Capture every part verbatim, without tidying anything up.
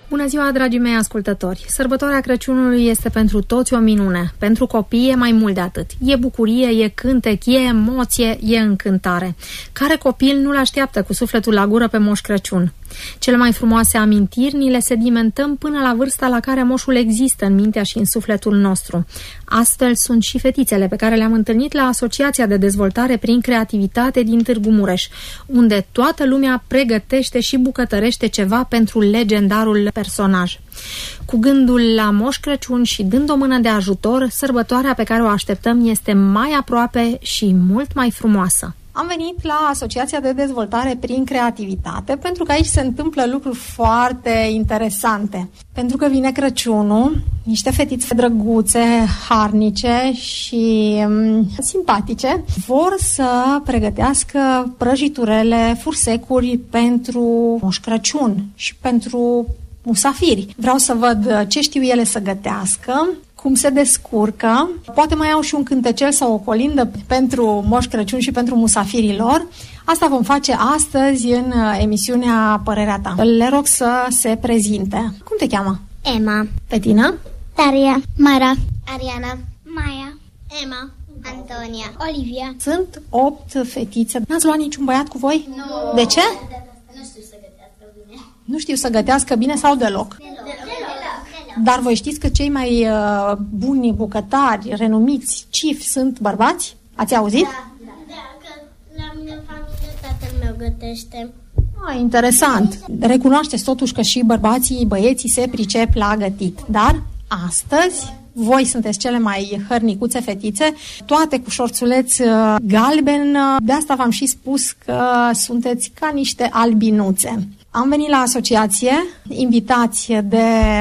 Bună ziua, dragii mei ascultători! Sărbătoarea Crăciunului este pentru toți o minune. Pentru copii e mai mult de atât. E bucurie, e cântec, e emoție, e încântare. Care copil nu-l așteaptă cu sufletul la gură pe Moș Crăciun? Cele mai frumoase amintiri ni le sedimentăm până la vârsta la care moșul există în mintea și în sufletul nostru. Astfel sunt și fetițele pe care le-am întâlnit la Asociația de Dezvoltare prin Creativitate din Târgu Mureș, unde toată lumea pregătește și bucătărește ceva pentru legendarul personaj. Cu gândul la Moș Crăciun și dând o mână de ajutor, sărbătoarea pe care o așteptăm este mai aproape și mult mai frumoasă. Am venit la Asociația de Dezvoltare prin Creativitate pentru că aici se întâmplă lucruri foarte interesante. Pentru că vine Crăciunul, niște fetițe drăguțe, harnice și um, simpatice vor să pregătească prăjiturele, fursecuri pentru Moș Crăciun și pentru musafiri. Vreau să văd ce știu ele să gătească, cum se descurcă, poate mai au și un cântecel sau o colindă pentru Moș Crăciun și pentru musafirii lor. Asta vom face astăzi în emisiunea Părerea Ta. Le rog să se prezinte. Cum te cheamă? Emma. Pe tine? Daria. Mara. Ariana. Maia. Emma. Antonia. Olivia. Sunt opt fetițe. N-ați luat niciun băiat cu voi? Nu. De ce? Nu știu să gătească bine. Nu știu să gătească bine sau deloc? Deloc. Deloc. Dar voi știți că cei mai uh, buni bucătari, renumiți, cif, sunt bărbați? Ați auzit? Da, da. Da, că la mine în familie tatăl meu gătește. Ah, interesant. Recunoașteți totuși că și bărbații, băieții se pricep la gătit. Dar astăzi voi sunteți cele mai hărnicuțe fetițe, toate cu șorțuleț uh, galben. De asta v-am și spus că sunteți ca niște albinuțe. Am venit la asociație, invitați de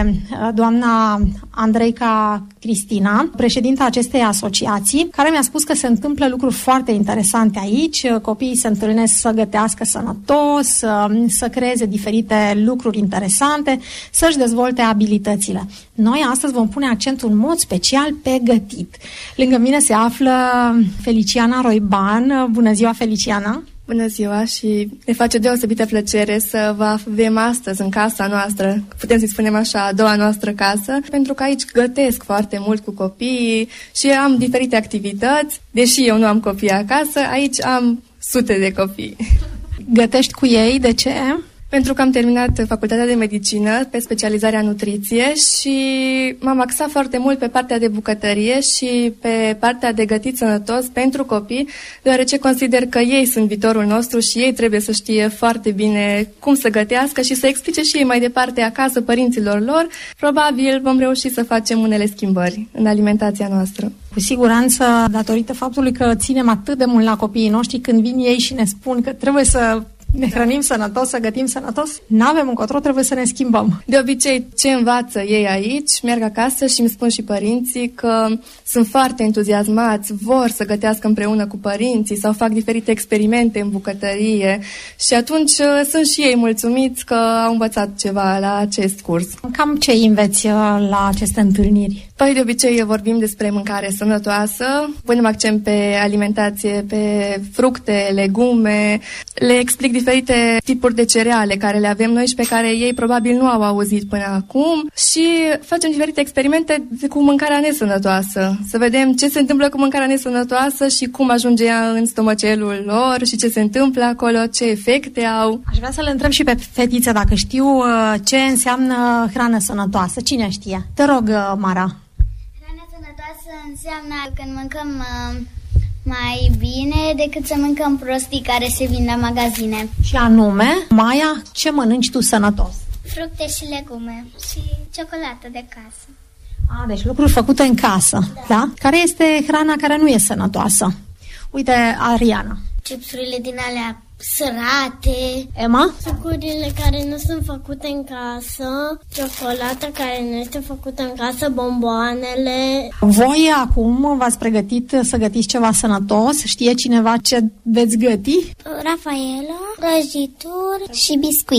doamna Andreica Cristina, președinta acestei asociații, care mi-a spus că se întâmplă lucruri foarte interesante aici. Copiii se întâlnesc să gătească sănătos, să, să creeze diferite lucruri interesante, să-și dezvolte abilitățile. Noi astăzi vom pune accentul în mod special pe gătit. Lângă mine se află Feliciana Roiban. Bună ziua, Feliciana! Bună ziua și ne face deosebită plăcere să vă avem astăzi în casa noastră, putem să-i spunem așa, a doua noastră casă, pentru că aici gătesc foarte mult cu copiii și am diferite activități. Deși eu nu am copii acasă, aici am sute de copii. Gătești cu ei, de ce? Pentru că am terminat facultatea de medicină pe specializarea nutriție și m-am axat foarte mult pe partea de bucătărie și pe partea de gătit sănătos pentru copii, deoarece consider că ei sunt viitorul nostru și ei trebuie să știe foarte bine cum să gătească și să explice și ei mai departe acasă părinților lor. Probabil vom reuși să facem unele schimbări în alimentația noastră. Cu siguranță, datorită faptului că ținem atât de mult la copiii noștri, când vin ei și ne spun că trebuie să ne hrănim sănătos, să gătim sănătos, n-avem încotro, trebuie să ne schimbăm. De obicei, ce învață ei aici, merg acasă și îmi spun și părinții că sunt foarte entuziasmați, vor să gătească împreună cu părinții sau fac diferite experimente în bucătărie și atunci sunt și ei mulțumiți că au învățat ceva la acest curs. Cam ce înveți la aceste întâlniri? Păi, de obicei vorbim despre mâncare sănătoasă, punem accent pe alimentație, pe fructe, legume, le explic diferite tipuri de cereale care le avem noi și pe care ei probabil nu au auzit până acum și facem diferite experimente cu mâncarea nesănătoasă. Să vedem ce se întâmplă cu mâncarea nesănătoasă și cum ajunge ea în stomacelul lor și ce se întâmplă acolo, ce efecte au. Aș vrea să le întreb și pe fetițe dacă știu ce înseamnă hrană sănătoasă. Cine știe? Te rog, Mara. Hrană sănătoasă înseamnă când mâncăm uh... mai bine decât să mâncăm prostii care se vin la magazine. Și anume, Maia, ce mănânci tu sănătos? Fructe și legume și ciocolată de casă. A, deci lucruri făcute în casă, da? da? Care este hrana care nu e sănătoasă? Uite, Ariana. Chipsurile din alea sărate. Emma? Sucurile care nu sunt făcute în casă, ciocolata care nu este făcută în casă, bomboanele. Voi acum v-ați pregătit să gătiți ceva sănătos? Știe cineva ce veți găti? Rafaela, prăjituri și biscuiți.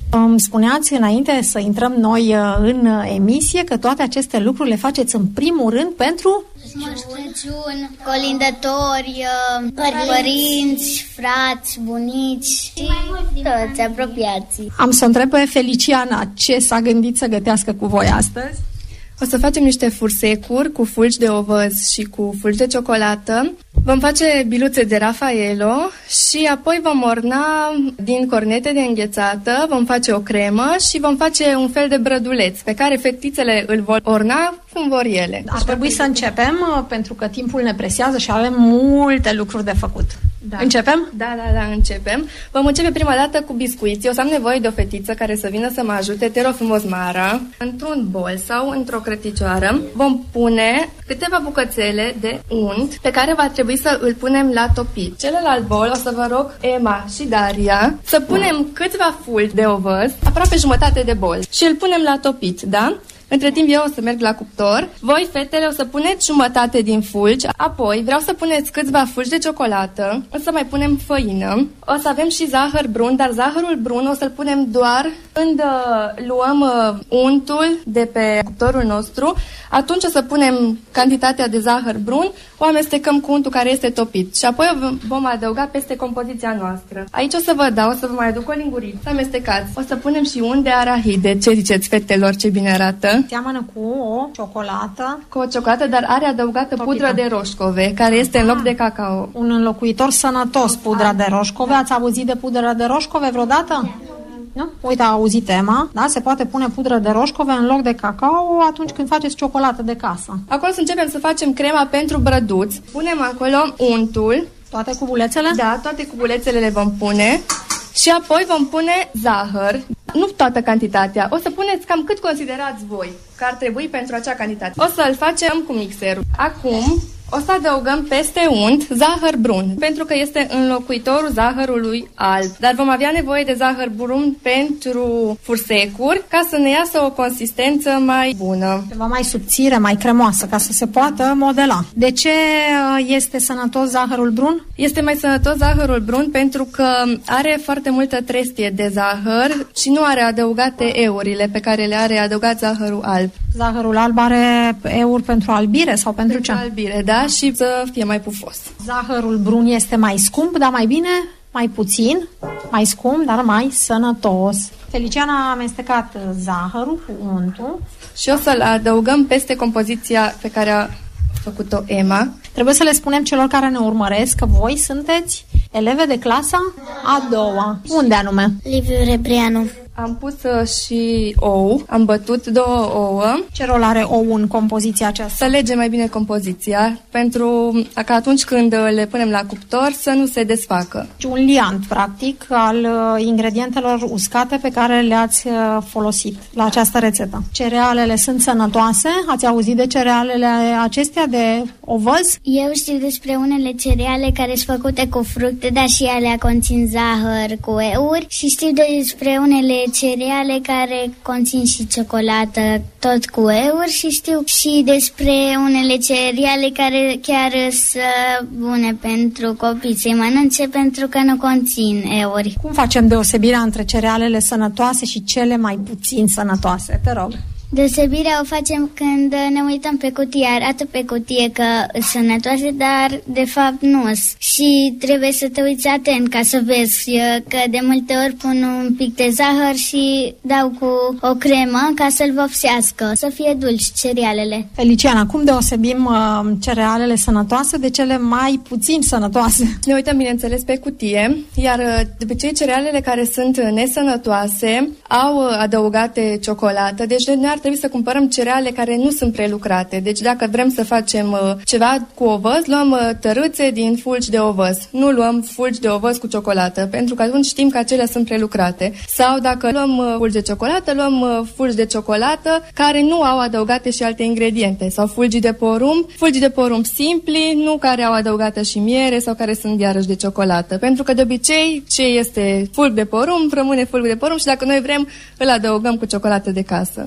Îmi spuneați înainte să intrăm noi în emisie că toate aceste lucruri le faceți în primul rând pentru Moș Crăciun, colindători, părinți, părinți, frați, bunici și toți apropiații. Am să întreb pe Feliciana ce s-a gândit să gătească cu voi astăzi. O să facem niște fursecuri cu fulgi de ovăz și cu fulgi de ciocolată. Vom face biluțe de Raffaello și apoi vom orna din cornete de înghețată, vom face o cremă și vom face un fel de brăduleț pe care fetițele îl vor orna cum vor ele. Ar trebui să începem pentru că timpul ne presează și avem multe lucruri de făcut. Da. Începem? Da, da, da, începem. Vom începe prima dată cu biscuiți. O să am nevoie de o fetiță care să vină să mă ajute. Te rog frumos, Mara. Într-un bol sau într-o crăticioară vom pune câteva bucățele de unt pe care va trebui să îl punem la topit. Celălalt bol o să vă rog Emma și Daria să punem câțiva fulgi de ovăz, aproape jumătate de bol, și îl punem la topit, da? Între timp eu o să merg la cuptor. Voi, fetele, o să puneți jumătate din fulgi. Apoi vreau să puneți câțiva fulgi de ciocolată. O să mai punem făină. O să avem și zahăr brun, dar zahărul brun o să-l punem doar când uh, luăm uh, untul de pe cuptorul nostru. Atunci o să punem cantitatea de zahăr brun, o amestecăm cu untul care este topit și apoi o vom adăuga peste compoziția noastră. Aici o să vă dau, o să vă mai aduc o linguriță, să amestecați. O să punem și unt de arahide. Ce ziceți, fetelor, ce bine arată? Seamănă cu o ciocolată. Cu o ciocolată, dar are adăugată topită. Pudră de roșcove, care este în loc de cacao. Un înlocuitor sănătos, pudra de roșcove. Ați auzit de pudră de roșcove vreodată? Nu? Uite, a auzit Emma, da? Se poate pune pudră de roșcove în loc de cacao atunci când faceți ciocolată de casă. Acolo să începem să facem crema pentru brăduți. Punem acolo untul. Toate cubulețele? Da, toate cubulețele le vom pune. Și apoi vom pune zahăr. Nu toată cantitatea. O să puneți cam cât considerați voi că ar trebui pentru acea cantitate. O să-l facem cu mixerul. Acum o să adăugăm peste unt zahăr brun, pentru că este înlocuitorul zahărului alb. Dar vom avea nevoie de zahăr brun pentru fursecuri ca să ne iasă o consistență mai bună. Ceva mai subțire, mai cremoasă, ca să se poată modela. De ce este sănătos zahărul brun? Este mai sănătos zahărul brun pentru că are foarte multă trestie de zahăr și nu are adăugate eurile pe care le are adăugat zahărul alb. Zahărul alb are euri pentru albire sau pentru, pentru ce? albire, da, și să fie mai pufos. Zahărul brun este mai scump, dar mai bine, mai puțin, mai scump, dar mai sănătos. Feliciana a amestecat zahărul cu untul. Și o să-l adăugăm peste compoziția pe care a făcut-o Emma. Trebuie să le spunem celor care ne urmăresc că voi sunteți eleve de clasa a doua. Unde anume? Liviu Rebreanu. Am pus uh, și ou, am bătut două ouă. Ce rol are ou în compoziția aceasta? Să lege mai bine compoziția, pentru că atunci când le punem la cuptor să nu se desfacă. Un liant, practic, al uh, ingredientelor uscate pe care le-ați uh, folosit la această rețetă. Cerealele sunt sănătoase? Ați auzit de cerealele acestea, de ovăz? Eu știu despre unele cereale care sunt făcute cu fructe, dar și ele conțin zahăr cu euri, și știu despre unele cereale care conțin și ciocolată tot cu euri, și știu și despre unele cereale care chiar sunt bune pentru copii să-i mănânce pentru că nu conțin euri. Cum facem deosebirea între cerealele sănătoase și cele mai puțin sănătoase? Te rog. Deosebirea o facem când ne uităm pe cutie, arată pe cutie că sunt sănătoase, dar de fapt nu sunt. Și trebuie să te uiți atent ca să vezi că de multe ori pun un pic de zahăr și dau cu o cremă ca să-l vopsească, să fie dulci cerealele. Feliciana, cum deosebim uh, cerealele sănătoase de cele mai puțin sănătoase? Ne uităm, bineînțeles, pe cutie, iar de obicei cerealele care sunt nesănătoase au adăugate ciocolată, deci noi ar trebui să cumpărăm cereale care nu sunt prelucrate. Deci dacă vrem să facem uh, ceva cu ovăz, luăm uh, tărâțe din fulgi de ovăz. Nu luăm fulgi de ovăz cu ciocolată, pentru că atunci știm că acelea sunt prelucrate. Sau dacă luăm uh, fulgi de ciocolată, luăm uh, fulgi de ciocolată care nu au adăugate și alte ingrediente. Sau fulgi de porumb, fulgi de porumb simpli, nu care au adăugată și miere sau care sunt iarăși de ciocolată. Pentru că de obicei ce este fulg de porumb rămâne fulg de porumb și dacă noi vrem îl adăugăm cu ciocolată de casă. Și el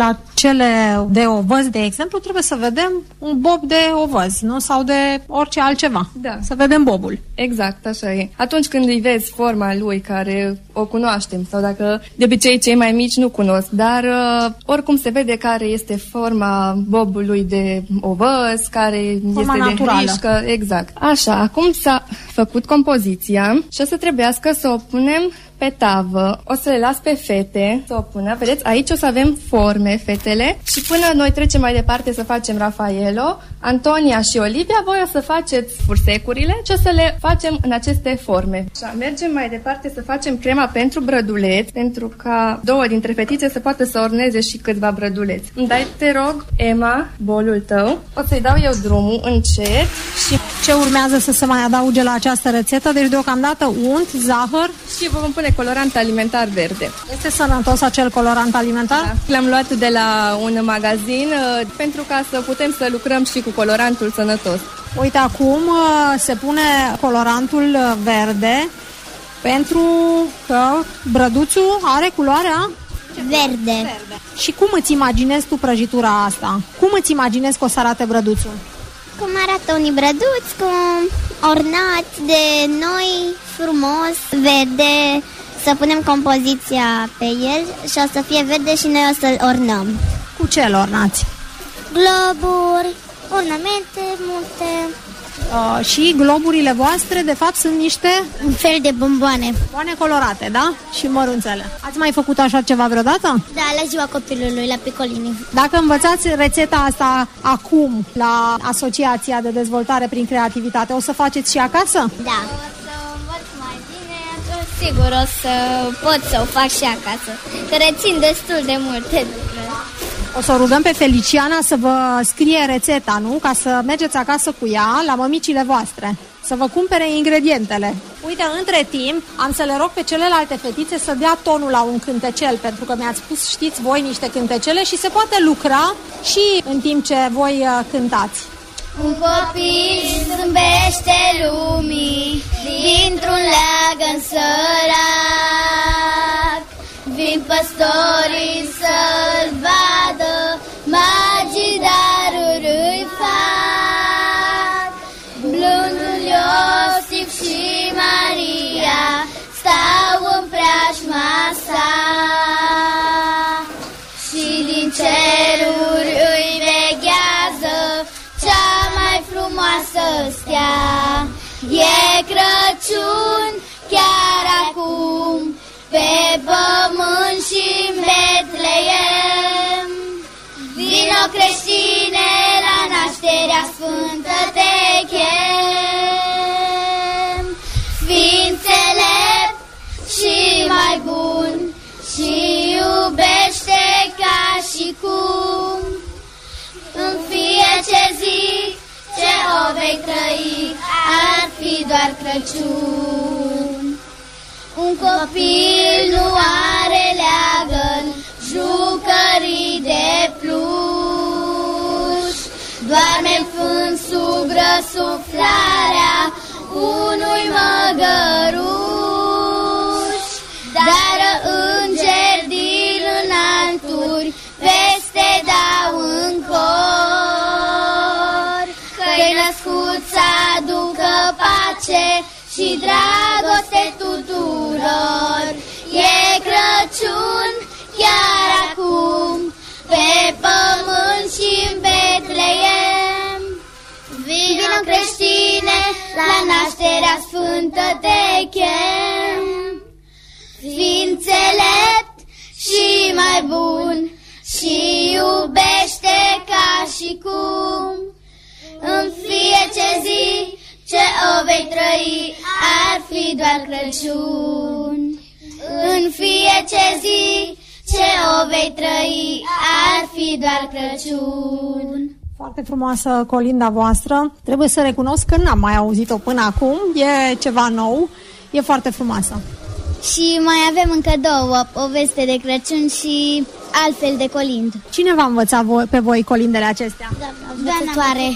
la cele de ovăz, de exemplu, trebuie să vedem un bob de ovăz, nu? Sau de orice altceva. Da. Să vedem bobul. Exact, așa e. Atunci când îi vezi forma lui, care o cunoaștem, sau dacă de obicei cei mai mici nu cunosc, dar uh, oricum se vede care este forma bobului de ovăz, care forma este naturală. De hrișcă, exact. Așa, acum s-a făcut compoziția și o să trebuiască să o punem pe tavă. O să le las pe fete să o pună. Vedeți, aici o să avem forme, fetele, și până noi trecem mai departe să facem Raffaello, Antonia și Olivia, voi o să faceți fursecurile și o să le facem în aceste forme. Așa, mergem mai departe să facem crema pentru brăduleți, pentru ca două dintre fetițe să poată să orneze și câțiva brăduleți. Îmi dai, te rog, Emma, bolul tău. O să-i dau eu drumul încet. Și ce urmează să se mai adauge la această rețetă? Deci deocamdată unt, zahăr și vom pune colorant alimentar verde. Este sănătos acel colorant alimentar? Da. L-am luat de la un magazin uh, pentru ca să putem să lucrăm și cu colorantul sănătos. Uite, acum uh, se pune colorantul verde pentru că brăduțul are culoarea verde. verde. Și cum îți imaginezi tu prăjitura asta? Cum îți imaginezi că o să arate brăduțul? Cum arată unii brăduți, cum ornați de noi, frumos, verde, să punem compoziția pe el și o să fie verde și noi o să-l ornăm. Cu ce îl ornați? Globuri, ornamente multe. Uh, și globurile voastre, de fapt, sunt niște... Un fel de bomboane. Bomboane colorate, da? Și mărunțele. Ați mai făcut așa ceva vreodată? Da, la ziua copilului, la Piccolini. Dacă învățați rețeta asta acum, la Asociația de Dezvoltare prin Creativitate, o să faceți și acasă? Da. O să învăț mai bine, atunci sigur o să pot să o fac și acasă, că rețin destul de multe lucruri. O să o rugăm pe Feliciana să vă scrie rețeta, nu? Ca să mergeți acasă cu ea la mămicile voastre, să vă cumpere ingredientele. Uite, între timp, am să le rog pe celelalte fetițe să dea tonul la un cântecel, pentru că mi-ați spus, știți voi, niște cântecele și se poate lucra și în timp ce voi uh, cântați. Un copil zâmbește lumii dintr-un leagăn sărac. Vin păstorii să-l vadă, magii daruri îi fac. Blândul Iosif și Maria stau în preajma sa și din ceruri îi veghează cea mai frumoasă stea. E Crăciun chiar acum, pe pământ și-n Betleem. Vino creștine, la nașterea sfântă te chem. Fii înțelept și mai bun și iubește ca și cum. În fiecare zi ce o vei trăi, ar fi doar Crăciun. Un copil nu are leagăn, jucării de pluș, doarme-n fân sub răsuflarea unui măgăruș. Dar îngeri din înalturi peste dau în cor, că-i născut să aducă pace și dragoste tuturor. E Crăciun chiar acum, pe pământ și-n Betleem. Vino creștine, la nașterea sfântă te chem. Fii înțelept și mai bun și iubește ca și cum. În fiecare zi ce o vei trăi, ar fi doar Crăciun. În fiecare zi ce o vei trăi, ar fi doar Crăciun. Foarte frumoasă colinda voastră. Trebuie să recunosc că n-am mai auzit-o până acum. E ceva nou. E foarte frumoasă. Și mai avem încă două, poveste de Crăciun și altfel de colind. Cine v-a învățat pe voi colindele acestea? Învățătoare.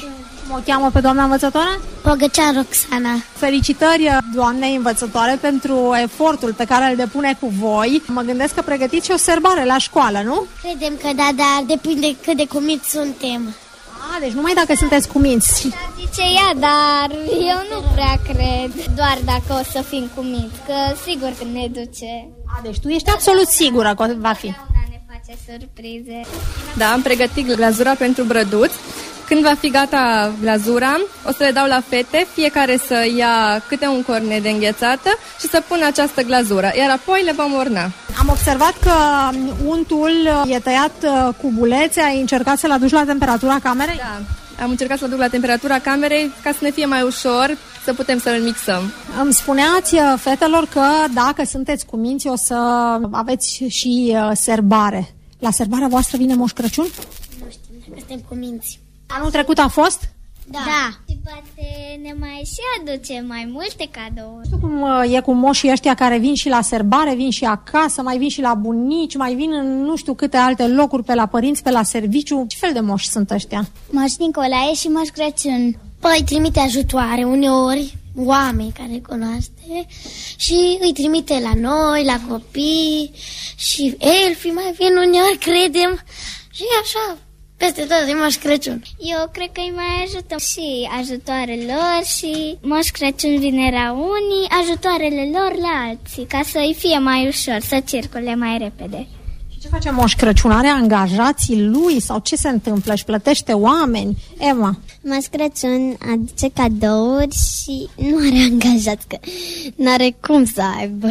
Cum o cheamă pe doamna învățătoare? Pogăcea Roxana. Felicitări doamnei învățătoare pentru efortul pe care îl depune cu voi. Mă gândesc că pregătiți și o serbare la școală, nu? Credem că da, dar depinde cât de cuminți suntem. A, deci numai dacă sunteți cuminți. Zice ea, dar eu nu prea cred. Doar dacă o să fim cuminți, că sigur că ne duce. A, deci tu ești absolut sigură că va fi. Ne face surprize. Da, am pregătit glazura pentru brăduț. Când va fi gata glazura, o să le dau la fete, fiecare să ia câte un cornet de înghețată și să pună această glazură, iar apoi le vom orna. Am observat că untul e tăiat cu bulețe, ai încercat să-l aduci la temperatura camerei? Da, am încercat să-l duc la temperatura camerei ca să ne fie mai ușor să putem să-l mixăm. Îmi spuneați, fetelor, că dacă sunteți cuminți o să aveți și serbare. La serbarea voastră vine Moș Crăciun? Nu știm dacă suntem cuminți. Anul trecut a fost? Da. da. Și poate ne mai și aduce mai multe cadouri. Nu știu cum e cu moșii ăștia care vin și la serbare, vin și acasă, mai vin și la bunici, mai vin în nu știu câte alte locuri, pe la părinți, pe la serviciu. Ce fel de moși sunt ăștia? Moș Nicolae și Moș Crăciun. Păi trimite ajutoare uneori, oameni care cunoaște, și îi trimite la noi, la copii, și elfii mai vin uneori, credem, și așa, peste tot e Moș Crăciun. Eu cred că îi mai ajutăm și ajutoarele lor și Moș Crăciun vine la unii, ajutoarele lor la alții, ca să îi fie mai ușor, să circule mai repede. Și ce face Moș Crăciun? Are angajații lui sau ce se întâmplă? Își plătește oameni? Emma? Moș Crăciun aduce cadouri și nu are angajați, că nu are cum să aibă.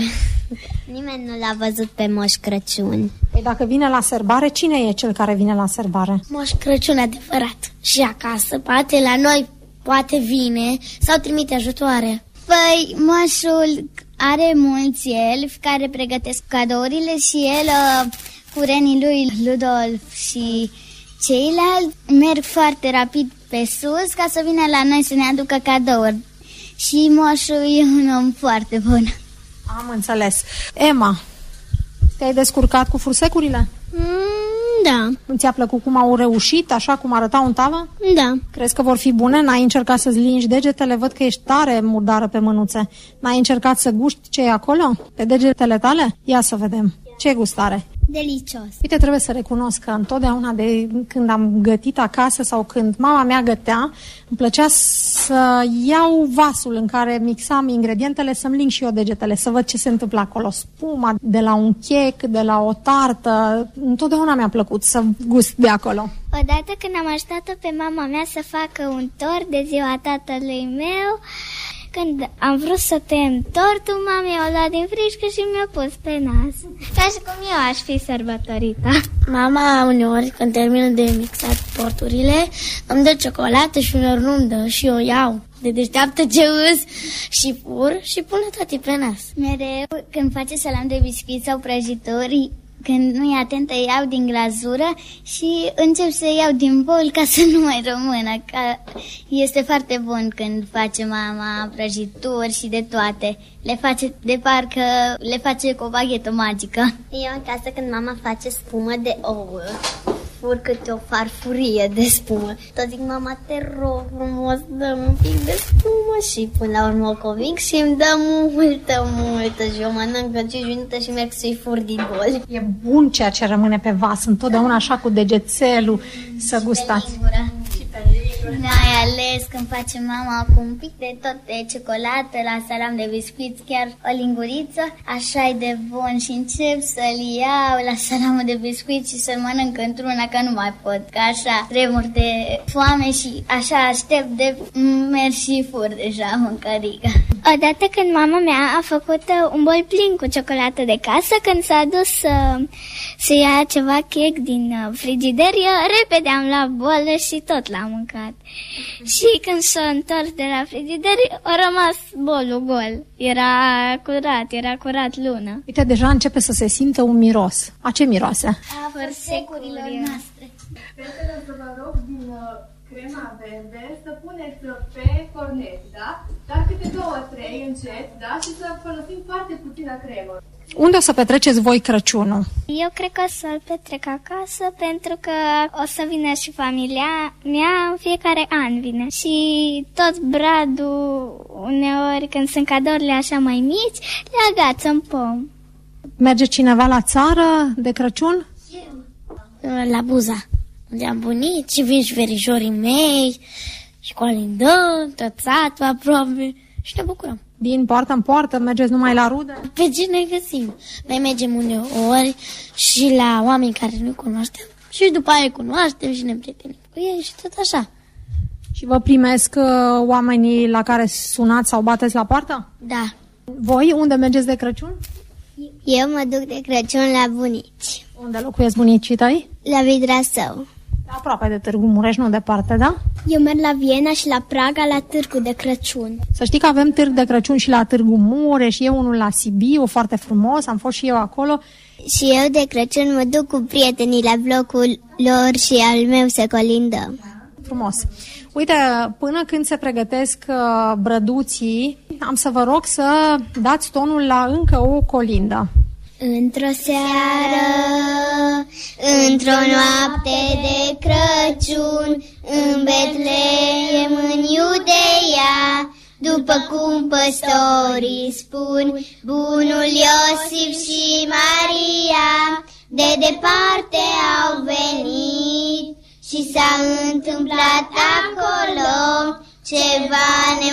Nimeni nu l-a văzut pe Moș Crăciun. Păi dacă vine la serbare, cine e cel care vine la serbare? Moș Crăciun adevărat. Și acasă, poate la noi, poate vine sau trimite ajutoare. Păi, moșul are mulți elfi care pregătesc cadourile și el, cu renii lui Ludolf și ceilalți, merg foarte rapid pe sus ca să vină la noi să ne aducă cadouri. Și moșul e un om foarte bun. Am înțeles. Emma, te-ai descurcat cu fursecurile? Mm, da. Nu ți-a plăcut cum au reușit, așa cum arătau în tavă? Da. Crezi că vor fi bune? N-ai încercat să-ți lingi degetele? Văd că ești tare murdară pe mânuțe. N-ai încercat să guști ce e acolo? Pe degetele tale? Ia să vedem. Ce gustare? Delicios. Uite, trebuie să recunosc că întotdeauna de când am gătit acasă sau când mama mea gătea, îmi plăcea să iau vasul în care mixam ingredientele, să-mi ling și eu degetele, să văd ce se întâmplă acolo. Spuma de la un chec, de la o tartă, întotdeauna mi-a plăcut să gust de acolo. Odată când am ajutat-o pe mama mea să facă un tort de ziua tatălui meu, când am vrut să tăiem tortul, mama mi-a luat din frișcă și mi-a pus pe nas. Ca și cum eu aș fi sărbătorită. Mama uneori, când termină de mixat torturile, îmi dă ciocolată și uneori nu-mi dă și eu iau. De deșteaptă ce îs și fur și pune toate pe nas. Mereu, când face salam de biscuit sau prăjituri, când nu e atentă, iau din glazură și încep să iau din bol ca să nu mai rămână. Că este foarte bun când face mama prăjituri și de toate. Le face de parcă le face cu o baghetă magică. Eu în casă, când mama face spumă de ouă, fur câte o farfurie de spumă. Tot zic, mama, te rog frumos, dă-mi un pic de spumă. Și până la urmă o convinc și îmi dă multă, multă. Și eu mănânc în cinci minute și merg să-i fur din bol. E bun ceea ce rămâne pe vas, întotdeauna așa cu degețelul să gustați. Mai ales când face mama cu un pic de tot de ciocolată la salam de biscuiți, chiar o linguriță, așa e de bun și încep să-l iau la salamul de biscuiți și să-l mănânc într-una, că nu mai pot, că așa tremur de foame și așa aștept de merg și fur deja mâncărică. Odată când mama mea a făcut un bol plin cu ciocolată de casă, când s-a dus să, să ia ceva chec din frigider, eu repede am luat bolă și tot l-am mâncat. Și când s-a întors de la frigider, a rămas bolul gol. Era curat, era curat lună. Uite, deja începe să se simtă un miros. A ce miroase? A fărsecurilor noastre. Fetele, o să vă rog din crema verde să puneți pe cornet, da? Dar câte două, trei, încet, da? Și să folosim foarte puțină cremă. Unde o să petreceți voi Crăciunul? Eu cred că o să-l petrec acasă pentru că o să vină și familia mea, în fiecare an vine. Și tot bradul, uneori când sunt cadourile așa mai mici, le agață în pom. Merge cineva la țară de Crăciun? La Buza, unde am bunici și vin și verijorii mei și colindăm, tot satul aproape și ne bucurăm. Din poartă în poartă, mergeți numai la rude? Pe cine găsim? Noi mergem uneori și la oameni care nu cunoaștem și după aia cunoaștem și ne prietenim cu ei și tot așa. Și vă primesc uh, oamenii la care sunați sau bateți la poartă? Da. Voi unde mergeți de Crăciun? Eu mă duc de Crăciun la bunici, Unde locuiesc bunicii tăi? la Vidrasău. Aproape de Târgu Mureș, nu departe, da? Eu merg la Viena și la Praga la târgul de Crăciun. Să știi că avem târg de Crăciun și la Târgu Mureș, e unul la Sibiu, foarte frumos, am fost și eu acolo. Și eu de Crăciun mă duc cu prietenii la blocul lor și al meu să colindăm. Frumos. Uite, până când se pregătesc uh, brăduții, am să vă rog să dați tonul la încă o colindă. Într-o seară, într-o noapte de Crăciun, în Betleem, în Iudeea, după cum păstorii spun, bunul Iosif și Maria de departe au venit și s-a întâmplat acolo ceva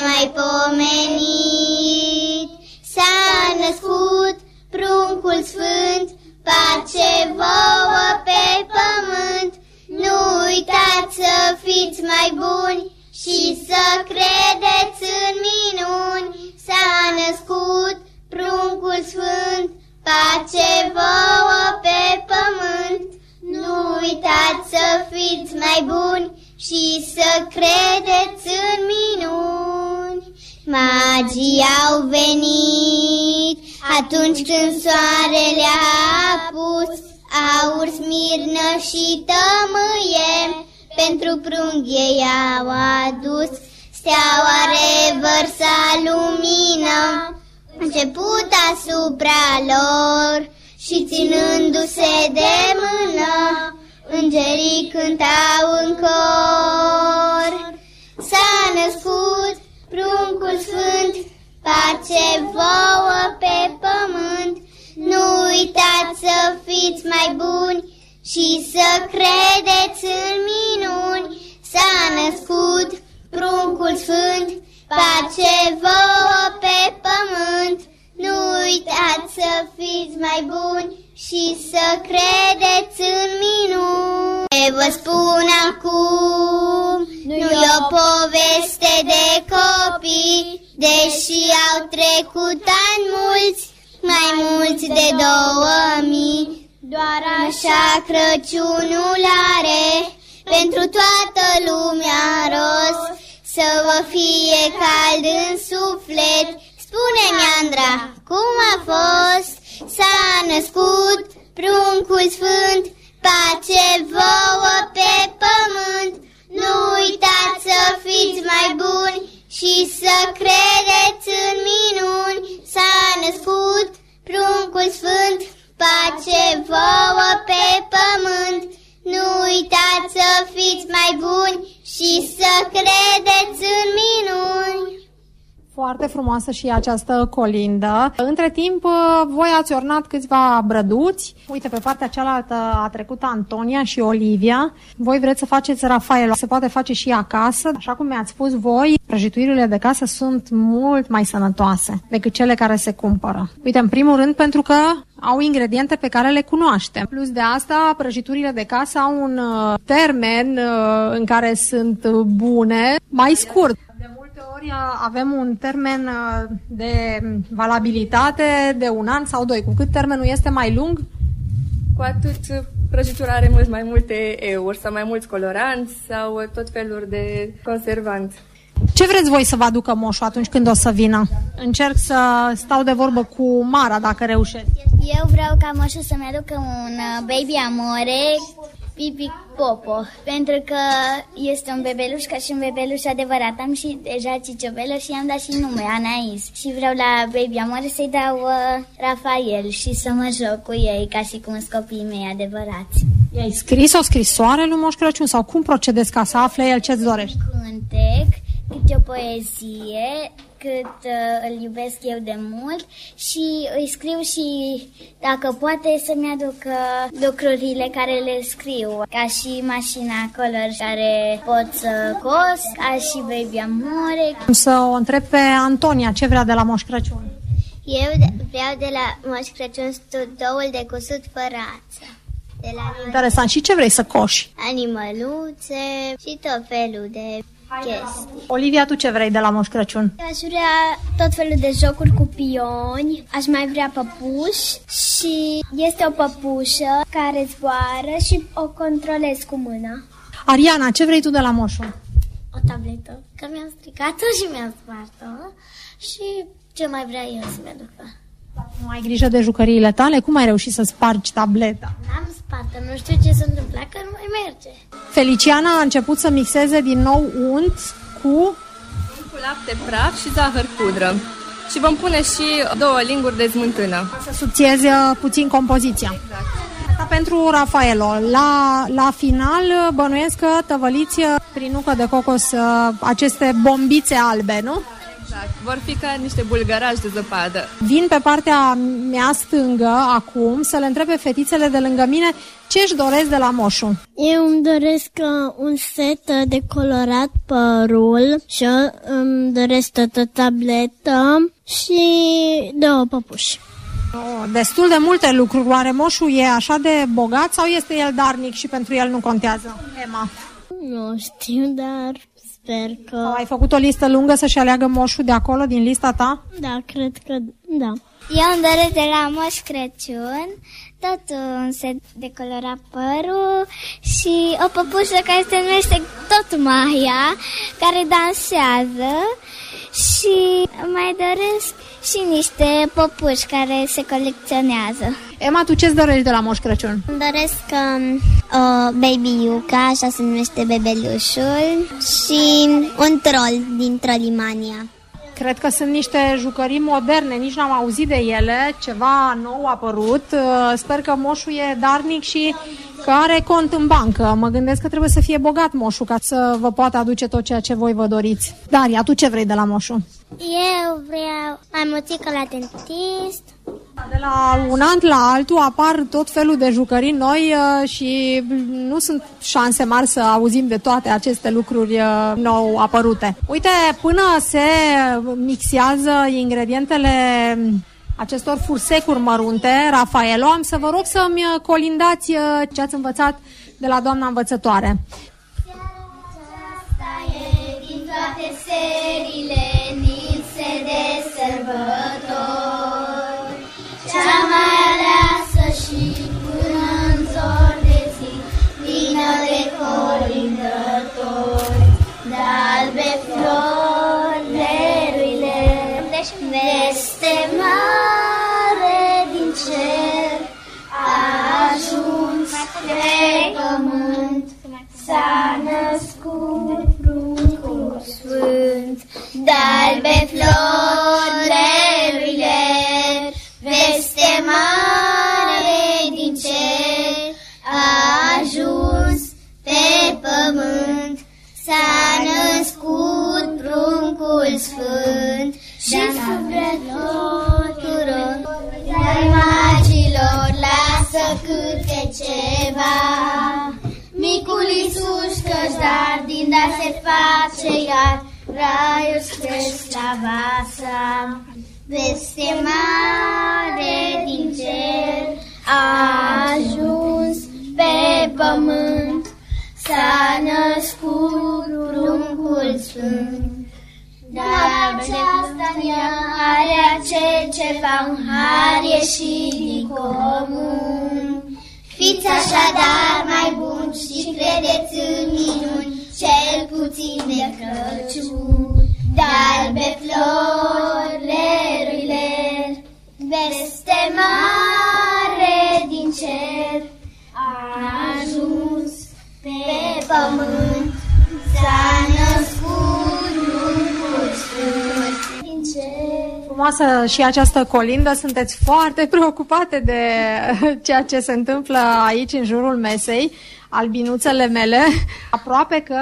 nemaipomenit. S-a născut pruncul sfânt, pace vouă pe pământ. Nu uitați să fiți mai buni și să credeți în minuni. S-a născut pruncul sfânt, pace vouă pe pământ. Nu uitați să fiți mai buni și să credeți în minuni. Magii au venit atunci când soarele a apus, aur, smirnă și tămâie pentru prunc ei au adus. Steaua revărsa lumină, început asupra lor și ținându-se de mână, îngerii cântau în cor. S-a născut pruncul sfânt, pace vouă pe pământ. Nu uitați să fiți mai buni și să credeți în minuni. S-a născut pruncul sfânt, pace vouă pe pământ. Nu uitați să fiți mai buni și să credeți în minuni. Vă spun acum, nu-i o poveste de copii, deși au trecut ani mulți, mai mulți de două mii. Doar așa Crăciunul are pentru toată lumea rost, să vă fie cald în suflet. Spune-mi, Andra, cum a fost? S-a născut pruncul sfânt, pace vouă pe pământ. Nu uitați să fiți mai buni și să credeți în minuni. S-a născut pruncul sfânt, pace vouă pe pământ. Nu uitați să fiți mai buni și să credeți în minuni. Foarte frumoasă și această colindă. Între timp, voi ați ornat câțiva brăduți. Uite, pe partea cealaltă a trecut Antonia și Olivia. Voi vreți să faceți Rafael. Se poate face și acasă. Așa cum mi-ați spus voi, prăjiturile de casă sunt mult mai sănătoase decât cele care se cumpără. Uite, în primul rând, pentru că au ingrediente pe care le cunoaștem. Plus de asta, prăjiturile de casă au un termen în care sunt bune mai scurt. De multe ori avem un termen de valabilitate de un an sau doi. Cu cât termenul este mai lung, cu atât prăjitura are mult mai multe euri sau mai mulți coloranți sau tot feluri de conservanți. Ce vreți voi să vă aducă moșul atunci când o să vină? Încerc să stau de vorbă cu Mara, dacă reușesc. Eu vreau ca moșul să-mi aducă un baby amore. Pipi Popo, pentru că este un bebeluș ca și un bebeluș adevărat. Am și deja ciciovelă și i-am dat și nume, Anais. Și vreau la Baby Amore să-i dau uh, Rafael și să mă joc cu ei ca și cum sunt copiii mei adevărați. I-ai scris o scrisoare lui Moș Crăciun sau cum procedezi ca să afle el ce-ți dorești? Cântec, câte o poezie, cât uh, îl iubesc eu de mult și îi scriu și dacă poate să-mi aducă lucrurile care le scriu, ca și mașina Color care pot să cos, ca și Baby Amore. Să o întreb pe Antonia ce vrea de la Moș Crăciun. Eu vreau de la Moș Crăciun studoul de cusut fărață. De la Interesant. Și ce vrei să coși? Animăluțe și tot felul de chestii. Olivia, tu ce vrei de la Moș Crăciun? Aș vrea tot felul de jocuri cu pioni, aș mai vrea păpuși și este o păpușă care zboară și o controlez cu mâna. Ariana, ce vrei tu de la Moșu? O tabletă, că mi-am stricat-o și mi-am spart-o și ce mai vrea eu să-mi aducă. Nu ai grijă de jucăriile tale? Cum ai reușit să spargi tableta? N-am spart-o, nu știu ce se întâmplă, că nu mai merge. Feliciana a început să mixeze din nou unt cu... cu lapte praf și zahăr pudră. Și vom pune și două linguri de smântână. Să subțiezi puțin compoziția. Exact. Asta pentru Rafaelo. La, la final bănuiesc că tăvăliți prin nucă de cocos aceste bombițe albe, nu? Exact. Vor fi ca niște bulgărași de zăpadă. Vin pe partea mea stângă acum să le întreb pe fetițele de lângă mine ce își doresc de la Moșu. Eu îmi doresc uh, un set de colorat părul și îmi doresc tot o tabletă și două păpuși. Oh, destul de multe lucruri. Oare Moșu e așa de bogat sau este el darnic și pentru el nu contează? Emma. Nu știu, dar sper că... Sau ai făcut o listă lungă să-și aleagă Moșu de acolo, din lista ta? Da, cred că da. Eu îmi doresc de la Moș Crăciun tot un set de colorat părul și o păpușă care se numește tot Maia, care dansează și mai doresc și niște păpuși care se colecționează. Emma, tu ce-ți dorești de la Moș Crăciun? Îmi doresc um, o Baby Yuka, așa se numește bebelușul, și un troll din Trollimania. Cred că sunt niște jucării moderne, nici n-am auzit de ele, ceva nou apărut. Sper că Moșu e darnic și că are cont în bancă. Mă gândesc că trebuie să fie bogat Moșu ca să vă poată aduce tot ceea ce voi vă doriți. Daria, tu ce vrei de la Moșu? Eu vreau mai mățică la dentist. De la un an la altul apar tot felul de jucării noi și nu sunt șanse mari să auzim de toate aceste lucruri nou apărute. Uite, până se mixează ingredientele acestor fursecuri mărunte, Rafaelo, am să vă rog să-mi colindați ce ați învățat de la doamna învățătoare. Aceasta e din toate serile nise de sărbători, cea mai aleasă și până în zor de zi, plină de colindători, de albe flori, de ruile, veste mare din cer, a ajuns pe pământ, s-a născut pruncul sfânt, de albe flori, de ruile, veste mare din cer, a ajuns pe pământ, s-a născut pruncul sfânt și sufletul tuturor, dar magilor lasă câte ceva. Micul Iisus că-și dar din dar se face iar, raiul spre slava sa. Veste mare din cer a ajuns pe pământ, s-a născut pruncul sfânt. Dar aceasta în ea are acel ceva, un har ieșit din comun. Fiți așadar mai buni și credeți în minuni, cel puțin de Crăciun. De albe flori, leruile, veste mare din cer, a ajuns pământ s-a născut un pustur. Din cer. Frumoasă și această colindă, sunteți foarte preocupate de ceea ce se întâmplă aici în jurul mesei. Albinuțele mele, aproape că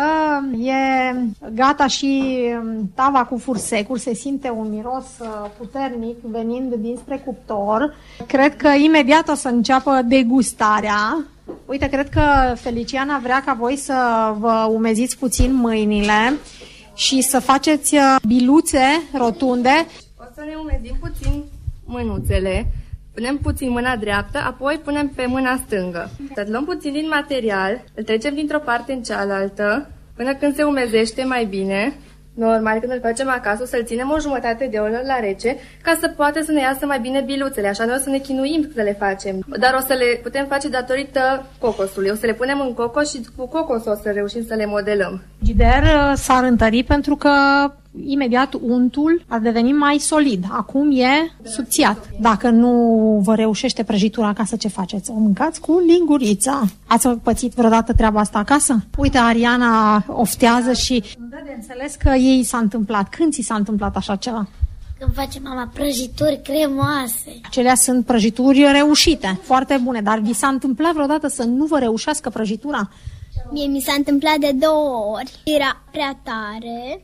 e gata și tava cu fursecuri, se simte un miros puternic venind dinspre cuptor. Cred că imediat o să înceapă degustarea. Uite, cred că Feliciana vrea ca voi să vă umeziți puțin mâinile și să faceți biluțe rotunde. O să ne umezim puțin mânuțele. Punem puțin mâna dreaptă, apoi punem pe mâna stângă. Să luăm puțin din material, îl trecem dintr-o parte în cealaltă, până când se umezește mai bine. Normal, când îl facem acasă, o să-l ținem o jumătate de oră la rece, ca să poată să ne iasă mai bine biluțele, așa noi o să ne chinuim să le facem. Dar o să le putem face datorită cocosului. O să le punem în cocos și cu cocosul o să reușim să le modelăm. Frigider s-ar întări pentru că imediat untul ar deveni mai solid. Acum e subțiat. Dacă nu vă reușește prăjitura acasă, ce faceți? O mâncați cu lingurița. Ați pățit vreodată treaba asta acasă? Uite, Ariana oftează și îmi dă de înțeles că ei s-a întâmplat. Când ți s-a întâmplat așa ceva? Când face mama prăjituri cremoase. Acelea sunt prăjituri reușite, foarte bune, dar vi s-a întâmplat vreodată să nu vă reușească prăjitura? Mie mi s-a întâmplat de două ori. Era prea tare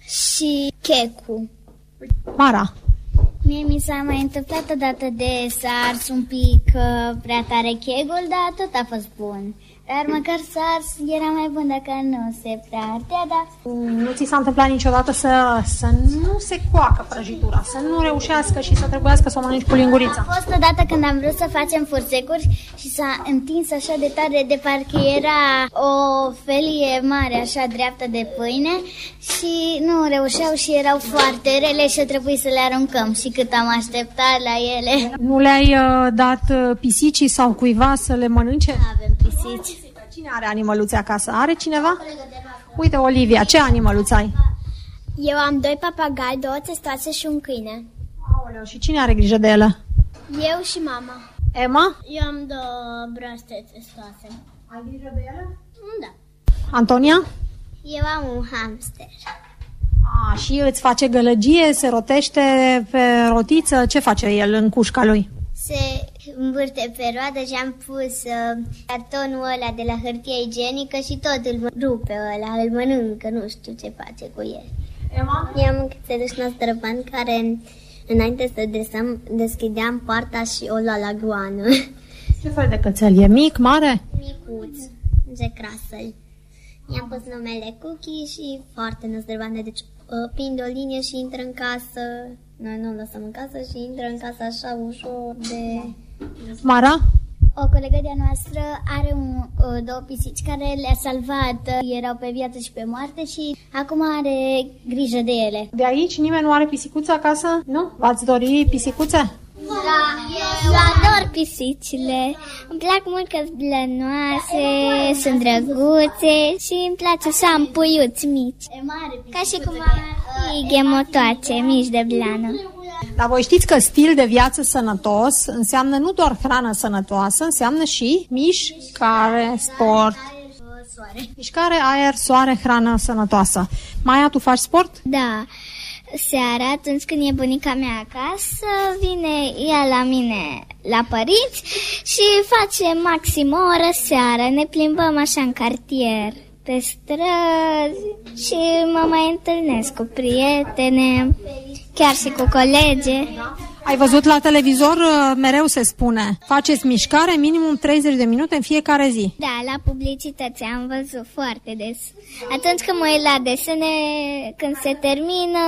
și checu. Mara. Mie mi s-a mai întâmplat odată de s-a ars un pic uh, prea tare chegul, dar tot a fost bun. Dar măcar s-a ars, era mai bun dacă nu se prea ardea, dar... Nu ți s-a întâmplat niciodată să, să nu se coacă prăjitura, să nu reușească și să trebuiască să o mănânci cu lingurița? A fost odată când am vrut să facem fursecuri și s-a întins așa de tare de parcă era o felie mare, așa dreaptă de pâine și nu reușeau și erau foarte rele și a trebuit să le aruncăm și cât am așteptat la ele. Nu le-ai uh, dat uh, pisicii sau cuiva să le mănânce? Avem pisici. Cine are animăluțe acasă? Are cineva? Uite, Olivia, ce animăluț ai? Eu am doi papagali, două testoase și un câine. Aoleu, și cine are grijă de ele? Eu și mama. Emma? Eu am două broaște testoase. Ai grijă de ele? Da. Antonia? Eu am un hamster. A, și îți face gălăgie, se rotește pe rotiță, ce face el în cușca lui? Se învârte pe roadă și am pus uh, cartonul ăla de la hârtie igienică și tot îl rupe ăla, îl mănâncă, nu știu ce face cu el. Emma? Eu am un cățeluș năstrăvan care înainte să desăm, deschideam poarta și o lua la goană. Ce fel de cățel? E mic, mare? Micuț, de crasăl. I-am pus numele Cookie și foarte năstrăvan, deci uh, prinde o linie și intră în casă. Noi nu o lăsăm în casă și intră în casă așa ușor de... Mara? O colegă de-a noastră are un, două pisici care le-a salvat, erau pe viață și pe moarte și acum are grijă de ele. De aici nimeni nu are pisicuță acasă? Nu? V-ați dori pisicuțe? Da, eu ador pisicile. Îmi plac mult că sunt blănoase, sunt drăguțe și îmi place să am puiuți mici. Ca și cum ar fi ghemotoace mici de blană. Dar voi știți că stil de viață sănătos înseamnă nu doar hrană sănătoasă, înseamnă și mișcare, sport. Mișcare, aer, soare, hrană sănătoasă. Maia, tu faci sport? Da. Seara, atunci când e bunica mea acasă, vine ea la mine la părinți și face maxim o oră seara. Ne plimbăm așa în cartier, pe străzi și mă mai întâlnesc cu prietene, chiar și cu colege. Ai văzut la televizor, mereu se spune, faceți mișcare minimum treizeci de minute în fiecare zi. Da, la publicități am văzut foarte des. Atunci când mă uit la desene, când se termină,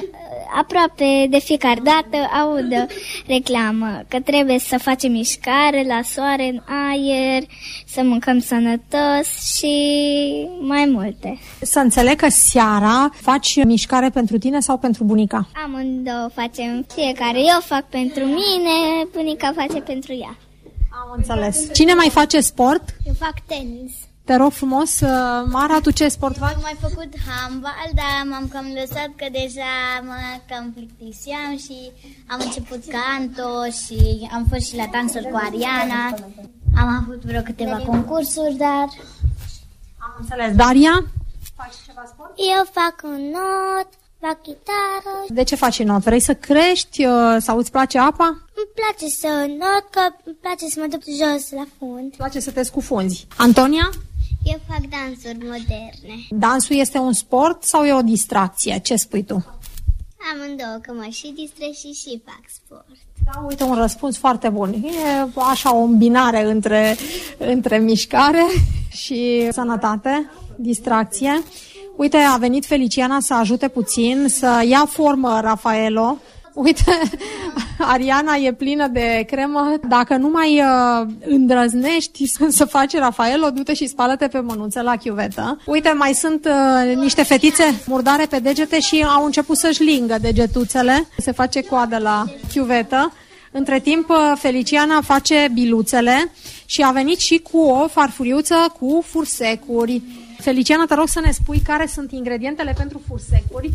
aproape de fiecare dată aud reclamă că trebuie să facem mișcare la soare, în aer, să mâncăm sănătos și mai multe. Să înțeleg că seara faci mișcare pentru tine sau pentru bunica? Amândouă facem fiecare. Eu fac pentru mine, bunica face pentru ea. Am înțeles. Cine mai face sport? Eu fac tenis. Te rog frumos, Mara, tu ce sport faci? Am mai făcut handbal, dar m-am cam lăsat că deja mă cam plictiseam și am început canto și am fost și la dansuri cu Ariana. Am avut vreo câteva concursuri, dar... Am înțeles. Daria? Faci ceva sport? Eu fac un not, fac chitară. De ce faci not? Vrei să crești sau îți place apa? Îmi place să not, că îmi place să mă duc jos la fund. Îți place să te scufunzi. Antonia? Eu fac dansuri moderne. Dansul este un sport sau e o distracție? Ce spui tu? Amândouă, că mă și distrez și și fac sport. Da, uite, un răspuns foarte bun. E așa o îmbinare între, între mișcare și sănătate, distracție. Uite, a venit Feliciana să ajute puțin, să ia formă Rafaelo. Uite, Ariana e plină de cremă. Dacă nu mai uh, îndrăznești să, să faci Rafaelo, du-te și spală-te pe mânuță la chiuvetă. Uite, mai sunt uh, niște fetițe murdare pe degete și au început să-și lingă degetuțele. Se face coadă la chiuvetă. Între timp, Feliciana face biluțele și a venit și cu o farfuriuță cu fursecuri. Feliciana, te rog să ne spui care sunt ingredientele pentru fursecuri.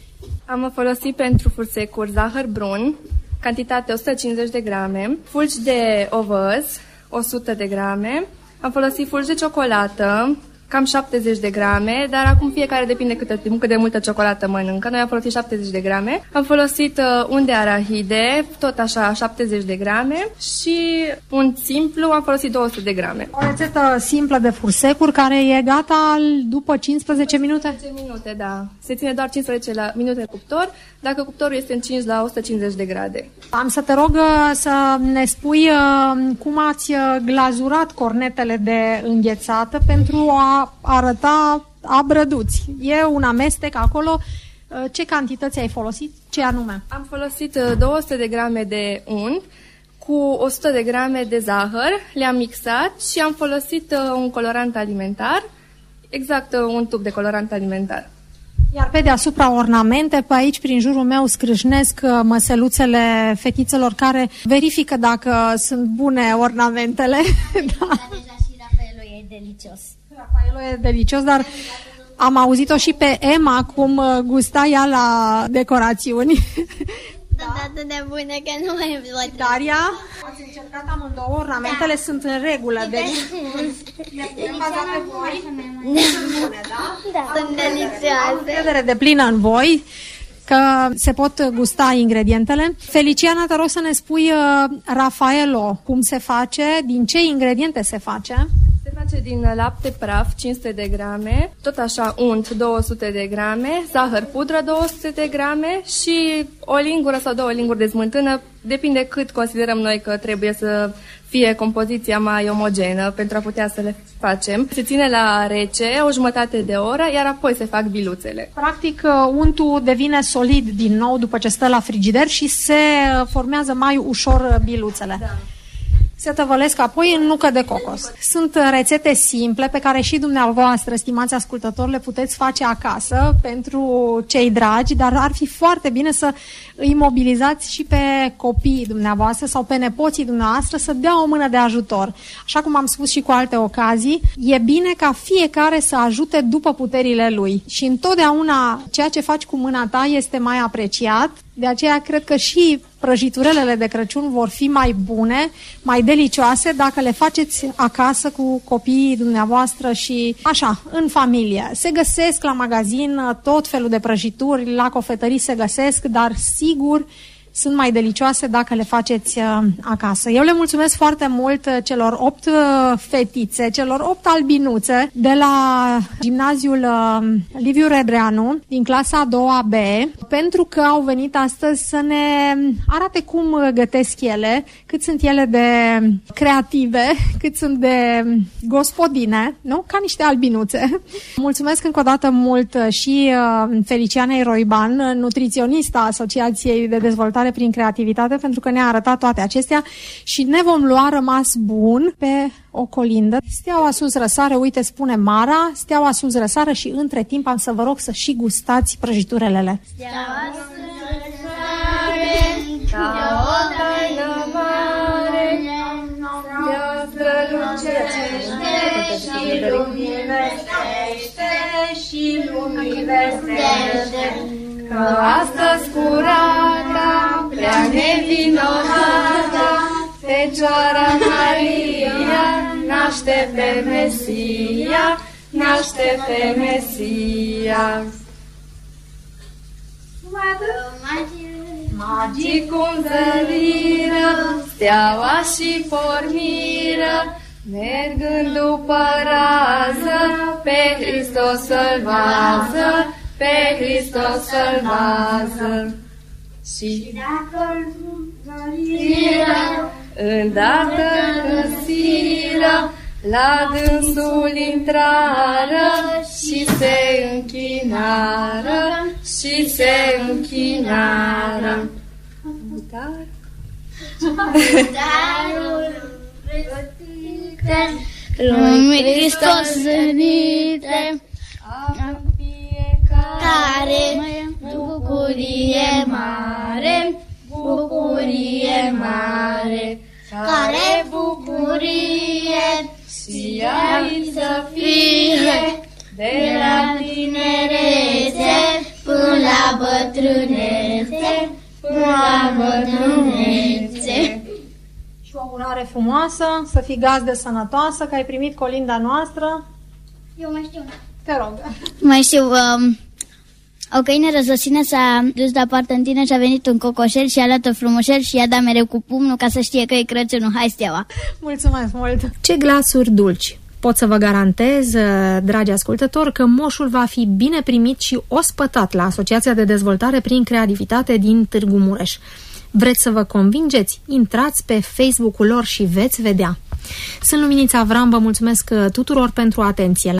Am folosit pentru fursecuri zahăr brun, cantitate o sută cincizeci de grame, fulgi de ovăz, o sută de grame, am folosit fulgi de ciocolată, cam șaptezeci de grame, dar acum fiecare depinde cât de, cât de multă ciocolată mănâncă. Noi am folosit șaptezeci de grame. Am folosit uh, un de arahide, tot așa șaptezeci de grame și un simplu, am folosit două sute de grame. O rețetă simplă de fursecuri care e gata după cincisprezece minute? cincisprezece minute, da. Se ține doar cincisprezece la minute în cuptor, dacă cuptorul este încins la o sută cincizeci de grade. Am să te rog uh, să ne spui uh, cum ați glazurat cornetele de înghețată pentru a arăta abrăduți. E un amestec acolo. Ce cantități ai folosit? Ce anume? Am folosit două sute de grame de unt cu o sută de grame de zahăr, le-am mixat și am folosit un colorant alimentar, exact un tub de colorant alimentar. Iar pe deasupra ornamente, pe aici, prin jurul meu, scrâșnesc măseluțele fetițelor care verifică dacă sunt bune ornamentele. Da. Deja și Rafaelo e delicios. Rafaelo e delicios, dar am auzit-o și pe Emma cum gusta ea la decorațiuni. Sunt atât de bune că nu mai văd. Daria, ați încercat amândouă, ornamentele da. Sunt în regulă. Deci, e bazat pe voi. Sunt bune, da? Da. Sunt delicioase. Am încredere de plină în voi că se pot gusta ingredientele. Feliciana, te rog să ne spui uh, Rafaelo, cum se face, din ce ingrediente se face? Se face din lapte praf, cinci sute de grame, tot așa unt, două sute de grame, zahăr pudră, două sute de grame și o lingură sau două linguri de smântână, depinde cât considerăm noi că trebuie să fie compoziția mai omogenă pentru a putea să le facem. Se ține la rece o jumătate de oră, iar apoi se fac biluțele. Practic, untul devine solid din nou după ce stă la frigider și se formează mai ușor biluțele. Da. Se tăvălesc apoi în nucă de cocos. Sunt rețete simple pe care și dumneavoastră, stimați ascultători, le puteți face acasă pentru cei dragi, dar ar fi foarte bine să îi mobilizați și pe copiii dumneavoastră sau pe nepoții dumneavoastră să dea o mână de ajutor. Așa cum am spus și cu alte ocazii, e bine ca fiecare să ajute după puterile lui și întotdeauna ceea ce faci cu mâna ta este mai apreciat. De aceea cred că și prăjiturelele de Crăciun vor fi mai bune, mai delicioase dacă le faceți acasă cu copiii dumneavoastră și așa, în familie. Se găsesc la magazin tot felul de prăjituri, la cofetării se găsesc, dar sigur sunt mai delicioase dacă le faceți uh, acasă. Eu le mulțumesc foarte mult celor opt uh, fetițe, celor opt albinuțe de la gimnaziul uh, Liviu Rebreanu din clasa a doua B, pentru că au venit astăzi să ne arate cum gătesc ele, cât sunt ele de creative, cât sunt de gospodine, nu? Ca niște albinuțe. Mulțumesc încă o dată mult și uh, Felicianei Roiban, nutriționista Asociației de Dezvoltare prin Creativitate, pentru că ne-a arătat toate acestea și ne vom lua rămas bun pe o colindă. Steaua sus răsare, uite, spune Mara, steaua sus răsare și între timp am să vă rog să și gustați prăjiturelele. Steaua sus răsare, ca o taină mare, stea strălucește și luminește și luminește. Că astăzi curata, prea nevinovata, Fecioara Maria naște pe Mesia, naște pe Mesia. Magii cum zăriră, steaua și porniră, mergând după rază, pe Hristos să-L vază, pe Hristos să-L vază. Și dacă-L zăriră, îndată găsiră, la dânsul intrară și se închinară, și se închinară. Darul lui Hristos zânite, care bucurie mare, bucurie mare, care bucurie și aici să fie, de la tinerețe până la bătrânețe, până la bătrânețe. Și o urare frumoasă, să fii gazdă sănătoasă, că ai primit colinda noastră. Eu mai știu. Te rog. Mai știu, um, o câine răzăsină s-a dus deoparte în tine și a venit un cocoșel și a luat-o frumușel și i-a dat mereu cu pumnul ca să știe că e Crăciunul. Hai, Steaua! Mulțumesc mult! Ce glasuri dulci! Pot să vă garantez, dragi ascultători, că moșul va fi bine primit și ospătat la Asociația de Dezvoltare prin Creativitate din Târgu Mureș. Vreți să vă convingeți? Intrați pe Facebook-ul lor și veți vedea. Sunt Luminița Avram, vă mulțumesc tuturor pentru atenție.